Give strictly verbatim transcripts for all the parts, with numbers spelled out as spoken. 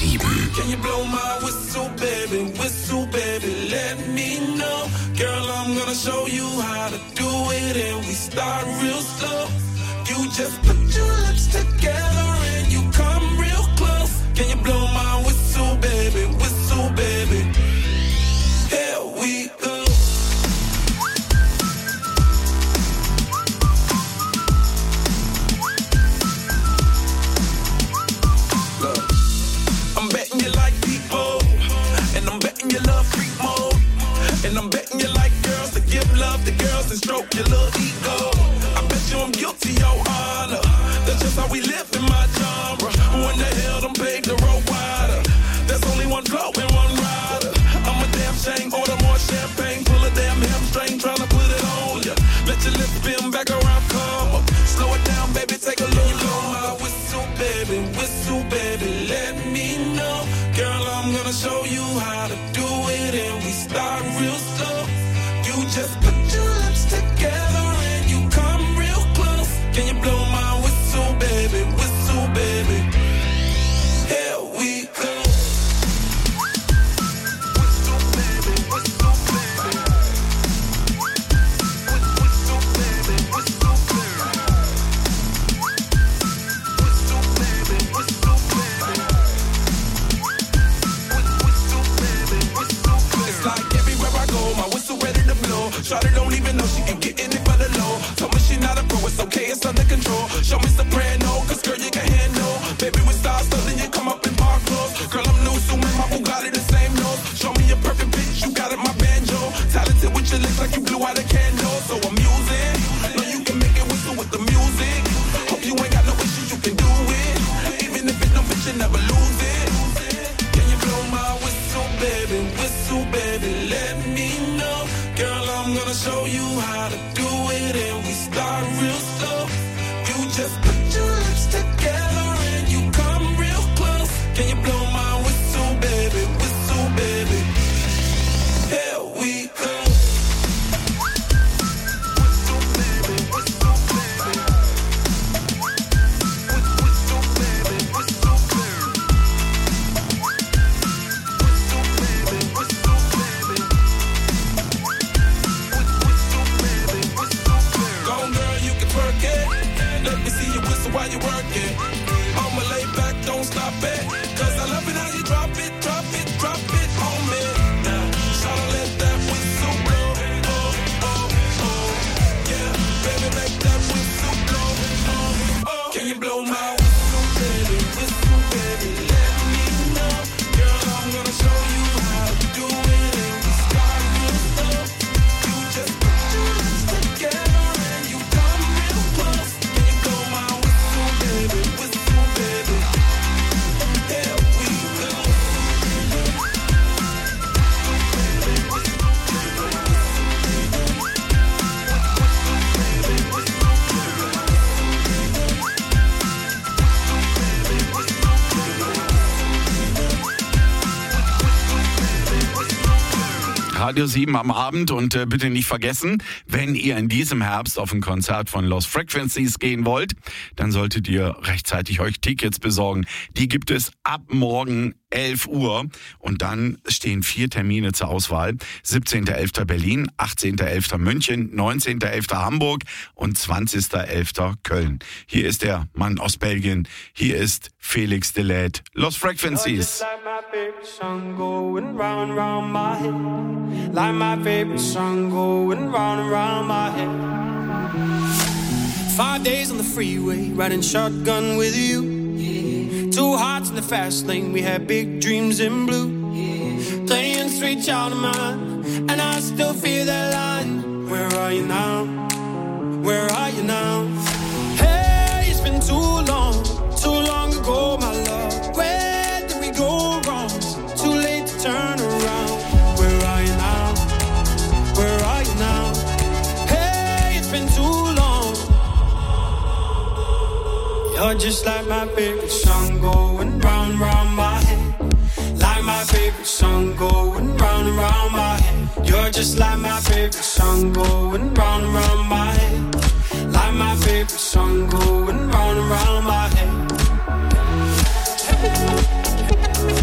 sieben. Can you blow my whistle, baby, whistle, baby, let me know. Girl, I'm gonna show you how to do it, and we start real slow. You just put your lips together and you come real close. Can you blow my whistle, baby, whistle, baby? Here we go. Look, I'm betting you like people, and I'm betting you love freak mode, and I'm betting you like girls to give love to girls and stroke your little ego. I bet you I'm guilty, your honor. That's just how we live in my genre. Who in the hell done paved the road wider? There's only one flow and one rider. I'm a damn shame, order more champagne, pull a damn hamstring, tryna put it on ya. Let your lips spin back around, come up. Slow it down, baby, take a look. Blow my whistle, baby, whistle, baby, let me know. Girl, I'm gonna show you how to do it, and we start real slow. You just put your lips together and you come real close. Can you blow my whistle, baby, whistle, baby? Here we go. Whistle, baby, whistle, baby. Whistle, baby, whistle, baby. Whistle, baby, whistle, baby. Whistle, baby, whistle, baby. It's like everywhere I go, my whistle ready to blow. Shawty don't even know she ain't getting it for the low. Told me she not a pro, it's okay, it's under control. Show me soprano, cause girl you can handle. Baby with stars, so then you come up in park clothes. Girl I'm new, so man, my Bugatti the same nose. Show me a perfect pitch, you got it, my banjo. Talented with your lips like you blew out a candle. So I'm using, know you can make it whistle with the music. Hope you ain't got no issues, you can do it. Even if it don't fit, you never lose it. Can you blow my whistle, baby, whistle, baby, let me know. Girl, I'm gonna show you how to do it, and we start real slow. You just put your lips together and you come real close. Can you blow my whistle, baby, whistle, baby? Here we go. Whistle, baby, whistle, baby. Whistle, baby, whistle, baby. Whistle, baby, whistle, baby. Whistle, baby, whistle, baby. Go on, girl, you can twerk it. Let me see you whistle while you work it. I'ma lay back, don't stop it. Cause I love it how you drop it, drop it, drop it on me. Now, tryna let that whistle blow. Oh, oh, oh. Yeah, baby, make that whistle blow. Oh, oh. Can you blow my whistle, baby, whistle, baby, let me know. Girl, I'm gonna show you how to do it, and we start real slow. You just put your lips together and you come real close. Can you blow my whistle, baby, whistle, baby? Here we go. Radio sieben am Abend und äh, bitte nicht vergessen, wenn ihr in diesem Herbst auf ein Konzert von Lost Frequencies gehen wollt, dann solltet ihr rechtzeitig euch Tickets besorgen. Die gibt es ab morgen elf Uhr und dann stehen vier Termine zur Auswahl. siebzehnter elfter Berlin, achtzehnter elfter München, neunzehnter elfter Hamburg und zwanzigster elfter Köln. Hier ist der Mann aus Belgien. Hier ist Felix Delet, Lost Frequencies. Like my favorite song going round and round my head. Five days on the freeway, riding shotgun with you. Yeah. Two hearts in the fast lane, we had big dreams in blue. Yeah. Playing Sweet Child of Mine, and I still feel that line. Where are you now? Where are you now? Hey, it's been too long, too long ago, my love. Where did we go wrong? Too late to turn around. Where are you now? Where are you now? Hey, it's been too long. You're just like my favorite song going round and round my head. Like my favorite song going round and round my head. You're just like my favorite song going round and round my head. Like my favorite song going round and round my head.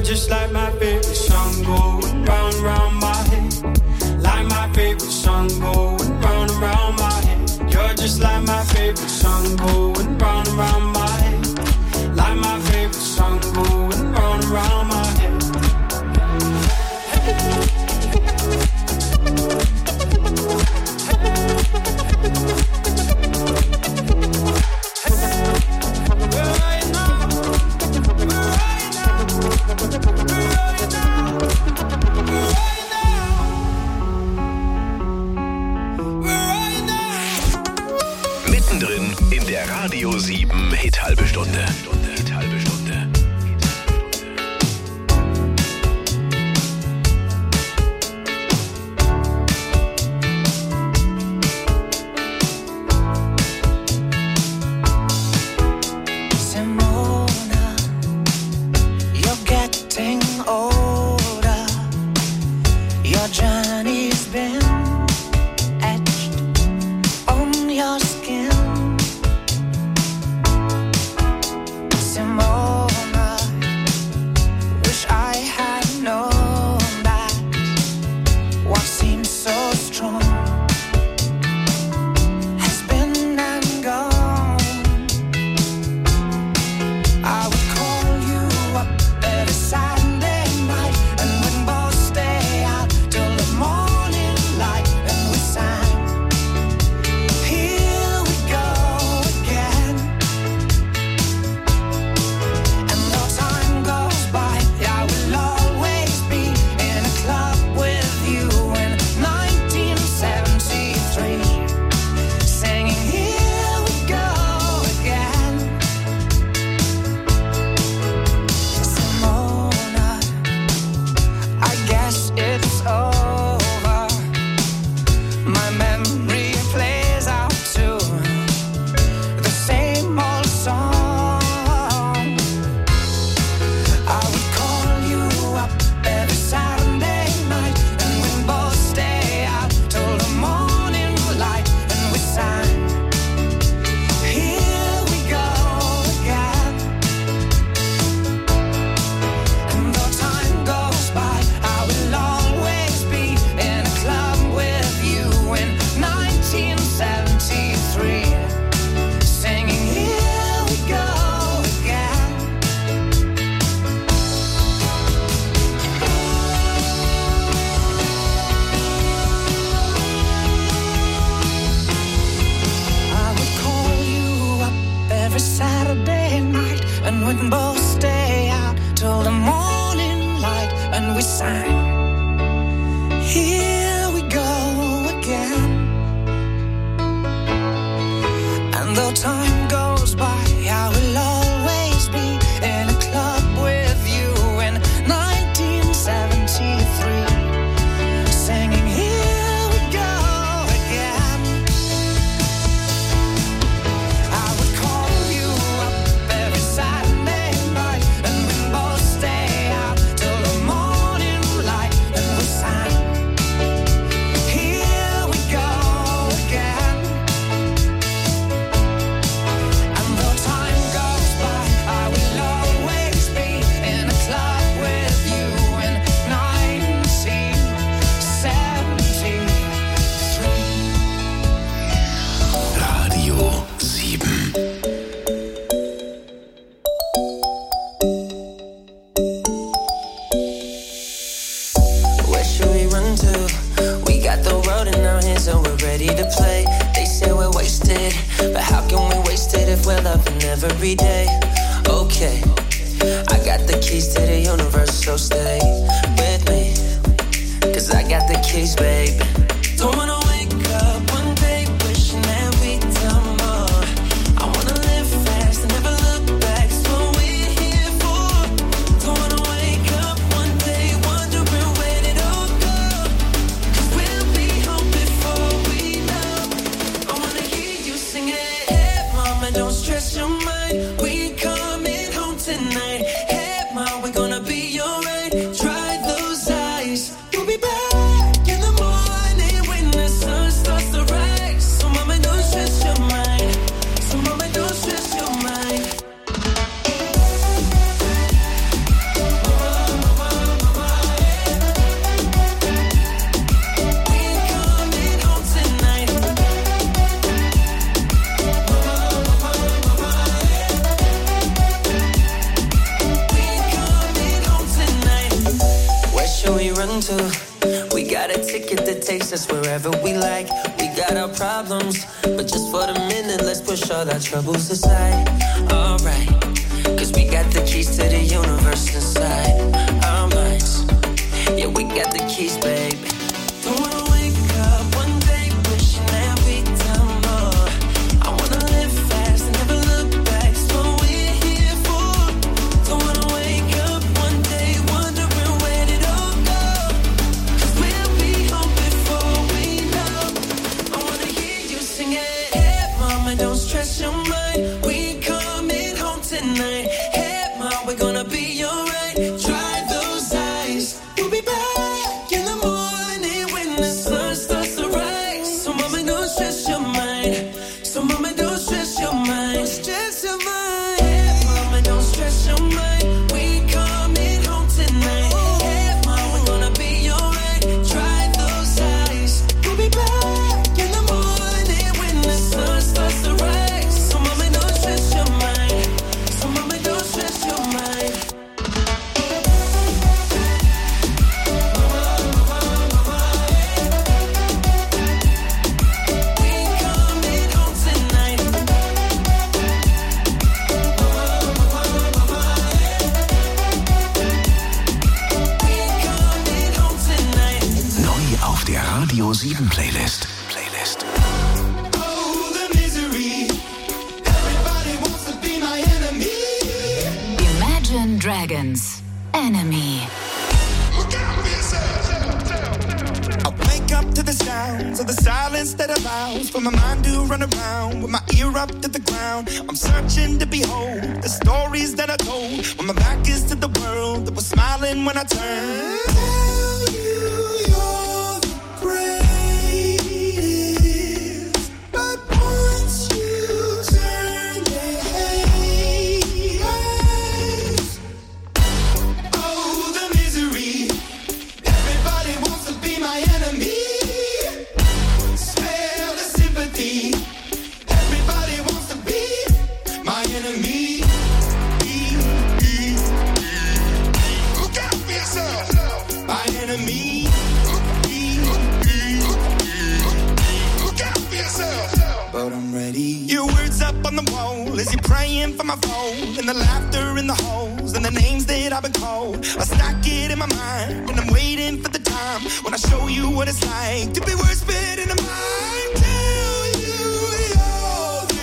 just like my favorite song going round and round my head. Like my favorite song going round and round my head. You're just like my favorite song going round and round my head. Like my favorite song going round and round my head. Mittendrin in der Radio sieben Hit halbe Stunde. Hit halbe Stunde. Simona, you're getting older. Your journey's been etched on your skin. Simona, wish I had known that what seems so strong has been and gone. I would call you up every Saturday night, and we'd both stay out till the morning light, and we sang, here we go again. And though time goes by, I will always be in a club with you in nineteen seventy-three, singing, here we go again. Simona, I guess it's over. My memory plays out to the same old song. I would call you up every Saturday night, and we'd both stay out till the morning light, and we sang, here we go again. And though time goes by, I will always be in a club with you in nineteen seventy-three, singing, here we go again. I would call you up every Saturday night, and we'd both stay out till the morning light, and we sang, here we go again. And though time goes by, I will always be in a club with you in nineteen seventy-three, singing, here we go again. I would call you up every Saturday night, and we'd both stay out till the morning light, and we sang, here we go again. And though time goes by, I will always be in a club with you in nineteen seventy-three. Radio sieben. Where should we run to? We got the road in our hands and we're ready to play. They say we're wasted, but how can we waste it if we're loving every day? Okay, I got the keys to the universe, so stay with me, 'cause I got the keys, babe. Don't wanna wake up one day wishing that we'd done more. I wanna live fast and never look back, it's what we're here for. Don't wanna wake up one day wondering where it all go, 'cause we'll be home before we know. I wanna hear you sing it. Hey mama, don't stress your mind, we coming home tonight. Hey mama, we're gonna be alright. Dry those eyes, we'll be back in the morning when the sun starts to rise. So mama, don't stress your mind. So mama, don't stress your mind. Mama, run to. We got a ticket that takes us wherever we like. We got our problems, but just for the minute, let's push all our troubles aside. Alright, cause we got the keys to the universe inside our minds. Yeah, we got the keys, baby. Don't wanna wake up one day wishing that we'd done more. I wanna live fast and never look back. It's what we're here for. Don't wanna wake up one day wondering where did it all go. Cause we'll be home before we know. I wanna hear you sing it. Hey mama, don't stress your mind. We coming home tonight. Hey mama, we're gonna be alright. Dry those eyes. We'll be back in the morning when the sun starts to rise. So mama, don't stress your mind. So mama, don't stress your mind. Don't stress your mind. Hey mama, don't stress your mind. We coming home tonight. Hey mama, we're gonna be alright. Dry those eyes. We'll be back in the morning when the sun starts to rise. So mama, don't stress your mind. So mama, don't stress your mind. We coming home tonight. We coming home tonight. Neu auf der Radio sieben Playlist. Playlist. Oh, the misery. Everybody wants to be my enemy. Imagine Dragons. Enemy. Look out for yourself. I wake up to the sounds of the silence that allows for my mind to run around with my ear up to the ground. I'm searching to behold the stories that I told when my back is to the world that was smiling when I turned. Tell you you're the greatest, but once you turn, they hate us. Oh, the misery. Everybody wants to be my enemy. Spare the sympathy. Everybody wants to be my enemy. Look out for yourself. My enemy. Look out for yourself. But I'm ready. Your words up on the wall as you're praying for my phone, and the laughter in the halls and the names that I've been called. I stack it in my mind and I'm waiting for the time when I show you what it's like to be worse fit in a mind. Tell you you're the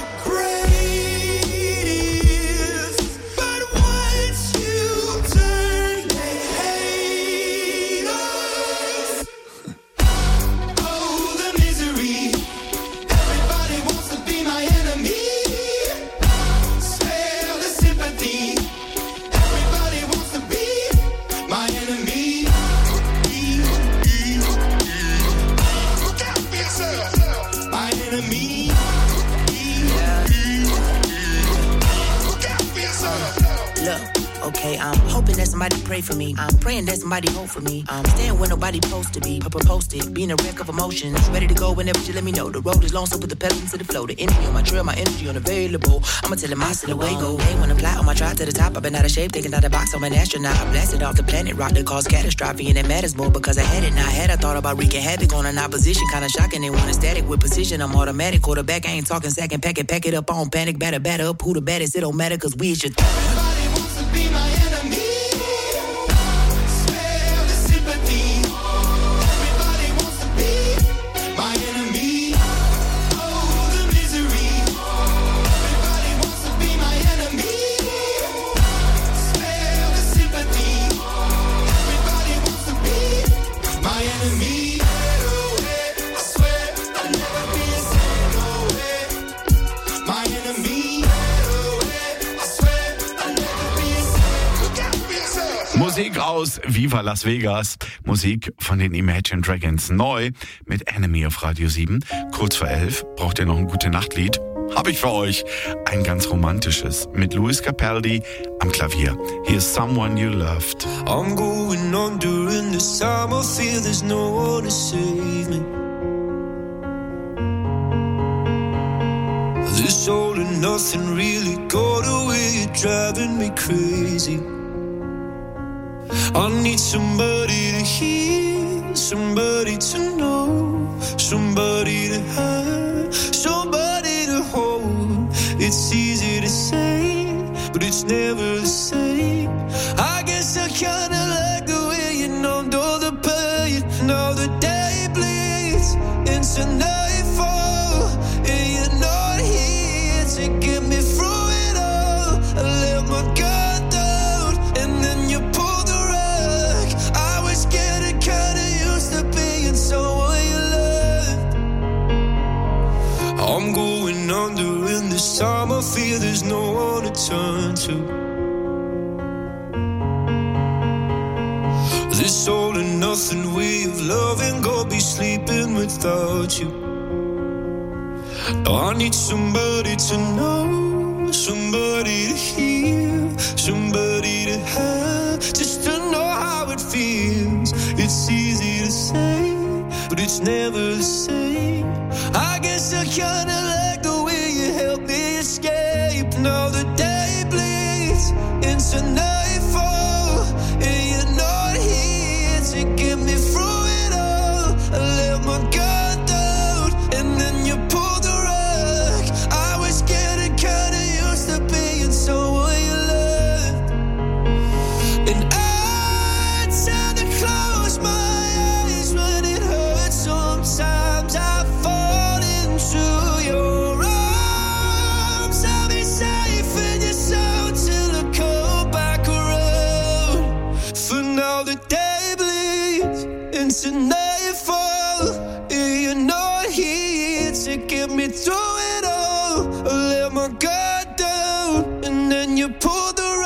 greatest, but once you turn, they hate us. Oh, the misery. Everybody wants to be my enemy. Spare the sympathy. Everybody wants to be my enemy. Look out for yourself. My enemy. Look out for yourself. Look, okay, I'm hoping that somebody pray for me. I'm praying that somebody hope for me. I'm staying where nobody supposed to be. Papa posted, being a wreck of emotions. Ready to go whenever you let me know. The road is long, so put the pedal into the flow. The energy on my trail, my energy unavailable. I'ma tell him I still away go. Hey, when I fly on my drive to the top, I've been out of shape, taking out the box. I'm an astronaut. I blasted off the planet rock that caused catastrophe, and it matters more because I had it. Now I had I thought about wreaking havoc on an opposition, kinda shocking. They want a static with precision. I'm automatic quarterback. I ain't talking second pack it, pack it up on panic, batter, batter up. Who the baddest? It don't matter because we is your. Everybody wants to be my enemy. Spare the sympathy. Everybody wants to be my enemy. Oh, the misery. Everybody wants to be my enemy. Spare the sympathy. Everybody wants to be my enemy. I swear I'll never be a no way. My enemy. I swear I'll never be a look out for yourself. Musik aus Viva Las Vegas. Musik von den Imagine Dragons. Neu mit Enemy auf Radio sieben. Kurz vor elf. Braucht ihr noch ein Gute-Nacht-Lied? Hab ich für euch. Ein ganz romantisches. Mit Louis Capaldi am Klavier. Here's Someone You Loved. I'm going on during this time. I feel there's no one to save me. This all and nothing really got away, you're driving me crazy. I need somebody to hear, somebody to know, somebody to have, somebody to hold. It's easy to say, but it's never the same. I guess I kinda like the way you numbed all the pain. Now the day bleeds into nightfall, and you're not here to get me through it all. I let my guard down, and then you pulled the rug. I was getting kinda used to being someone you loved. I'm going under, and this time I feel there's no one to turn to. This all and nothing way of loving, go be sleeping without you. Now I need somebody to know, somebody to hear, somebody to have, just to know how it feels. It's easy to say, but it's never the same. I guess I kinda like the way you help me escape. Now the day bleeds into nightfall, and you're not here to get me through it all. I let my guard down, and then you pulled the rug. I was getting kinda used to being someone you loved, and I tend to close my eyes when it hurts. Sometimes I fall into your arms. I'll be safe in your soul till I come back around. For now the day bleeds into nightfall, and you're not here to get me through it all. I let my guard down, and then you pull